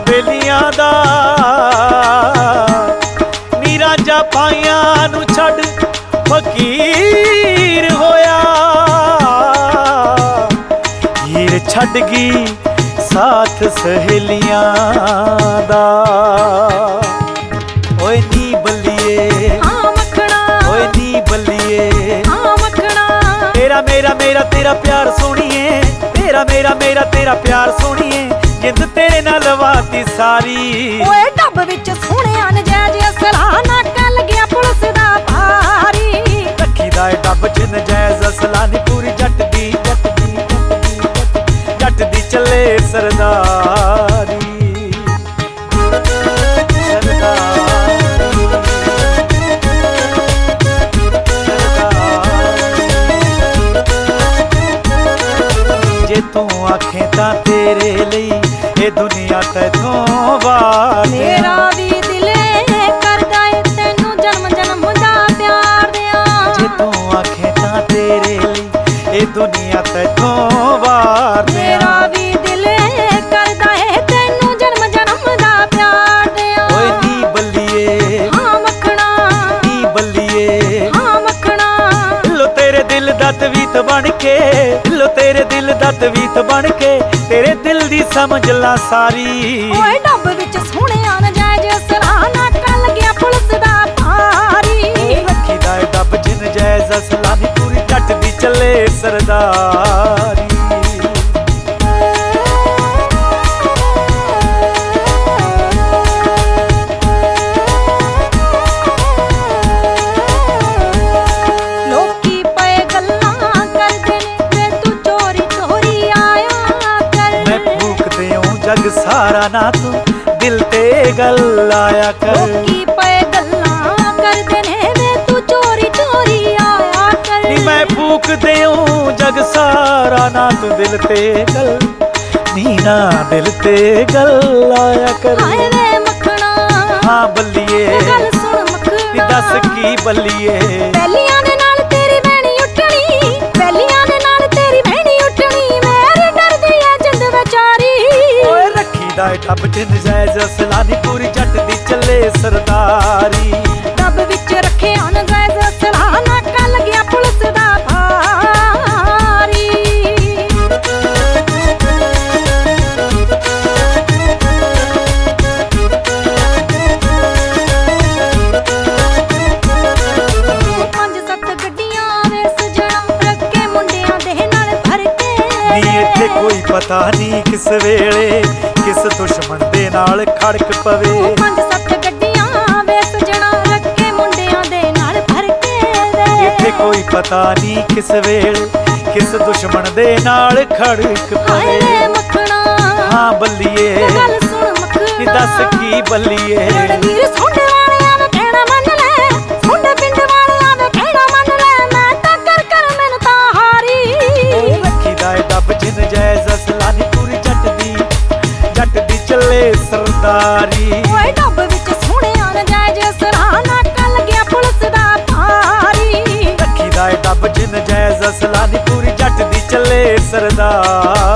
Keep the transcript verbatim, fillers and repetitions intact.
बेलियां दा नीरां जा पाइयां नू छड्ड फकीर होया। हीर छड्ड गई साथ सहेलियां दा। ओए नी बल्लिए हाँ मखना, ओए नी बल्लिए हाँ मखना। तेरा मेरा मेरा तेरा प्यार सोनिए, तेरा मेरा मेरा तेरा प्यार सोनिए, जिंद तेरे नाल वाती सारी। ओए डब विच सोहणिया नजायज असला नाका लग्या पुलिस दा भारी। रखी दा ए डब च नजायज असला नी पूरी जट दी जट दी जट दी जट दी चले सरदारी। जे तू आखे तां तेरे लई ए दुनिया तैथों वार। मेरा भी दिल करदा ए तैनू जन्म जन्म दा प्यार दियां। जे तू आखे तां तेरे लई ए दुनिया तैथों वार। मेरा भी दिल करदा ए तैनू जन्म जन्म दा प्यार दियां। ओए नी बल्लिए हाँ मखना, नी बल्लिए हाँ मखना। लो तेरे दिल दा तवीत बन के, लो तेरे दिल दा तवीत बन के, तेरे दिल दी समझ ला सारी। ओए डब विच सोहणिया नजायज असला नाका लग्या पुलिस दा भारी। रखी दा ए डब च नजायज असला नी पूरी जट दी चले सरदारी। लोकी पए गल्लां करदे ने वे तू चोरी चोरी आया कर। मैं फूक देऊं जग सारा ना तू दिल ते गल आया कर। लोकी पए गल्लां करदे ने वे तू चोरी चोरी आया कर। नी मैं फूक देऊं जग सारा ना तू दिल ते गल, नी ना दिल ते गल आया कर। हाय वे मखना, हाँ बल्लिए गल सुन नी मखना। दस की बल्लिए ਪਹਿਲੀਆਂ ਦੇ ਨਾਲ ਤੇਰੀ ਬਹਿਣੀ ਉੱਠਣੀ, ਪਹਿਲੀਆਂ ਦੇ ਨਾਲ ਤੇਰੀ ਬਹਿਣੀ ਉੱਠਣੀ, ਮੇਰੀ ਡਰਦੀ ਐ ਜਿੰਦ ਵਿਚਾਰੀ। ਓਏ ਰੱਖੀ ਦਾ ਏ ਡੱਬ ਚ ਨਜਾਇਜ਼ ਅਸਲਾ ਨੀ ਪੂਰੀ ਜੱਟ ਦੀ ਚੱਲੇ ਸਰਦਾਰੀ। ਡੱਬ ਵਿੱਚ ਰੱਖਿਆ ਨਜਾਇਜ਼ ਅਸਲਾ ਨਾਕਾ ਲੱਗਿਆ ਪੁਲਿਸ ਦਾ ਭਾਰੀ। ਪੰਜ ਸੱਤ ਗੱਡੀਆਂ ਵੇ ਸਜਣਾ ਰੱਖੇ ਮੁੰਡਿਆਂ ਦੇ ਨਾਲ ਭਰ ਕੇ। ਨੀ ਇੱਥੇ ਕੋਈ ਪਤਾ ਨਹੀਂ ਕਿਸ ਵੇਲੇ ਕਿਸ ਦੁਸ਼ਮਣ ਦੇ ਨਾਲ ਖੜਕ ਪਵੇ। ਪੰਜ ਸੱਤ ਗੱਡੀਆਂ ਵੇ ਸਜਣਾ ਰੱਖੇ ਮੁੰਡਿਆਂ ਦੇ ਨਾਲ ਭਰ ਕੇ ਵੇ। ਇੱਥੇ ਕੋਈ ਪਤਾ ਨਹੀਂ ਕਿਸ ਵੇਲੇ ਕਿਸ ਦੁਸ਼ਮਣ ਦੇ ਨਾਲ ਖੜਕ ਹਾਏ ਪਵੇ। ਵੇ ਮਖਣਾ, ਹਾਂ ਬੱਲੀਏ ਗੱਲ ਸੁਣ ਮਖਣਾ। ਨੀ ਦੱਸ ਕੀ ਬੱਲੀਏ ਰਣਵੀਰ ਸੁਣਨ ਵਾਲਿਆਂ ਦਾ ਕਹਿਣਾ ਮੰਨ ਲੈ, ਸੁਣਨ ਪਿੰਡ ਵਾਲਿਆਂ ਦਾ ਕਹਿਣਾ ਮੰਨ ਲੈ, ਮੈਂ ਤਾਂ ਕਰ ਕਰ ਮੈਨੂੰ ਤਾਂ ਹਾਰੀ। ਰੱਖੀ ਦਾ ਏ ਡੱਬ ਚ ਨਜਾਇਜ਼ ਅਸਲਾ ਨੀ ਪੂਰੀ ਜੱਟ ਦੀ ਜੱਟ ਦੀ ਚੱਲੇ ਸਰਦਾਰੀ। ਓਏ ਡੱਬ ਵਿੱਚ ਸੋਹਣਿਆ ਨਜਾਇਜ਼ ਅਸਲਾ ਨਾਕਾ ਲੱਗਿਆ ਪੁਲਿਸ ਦਾ ਭਾਰੀ। ਰੱਖੀ ਦਾ ਏ ਡੱਬ ਚ ਨਜਾਇਜ਼ ਅਸਲਾ ਨੀ ਪੂਰੀ ਜੱਟ ਦੀ ਚੱਲੇ ਸਰਦਾਰੀ।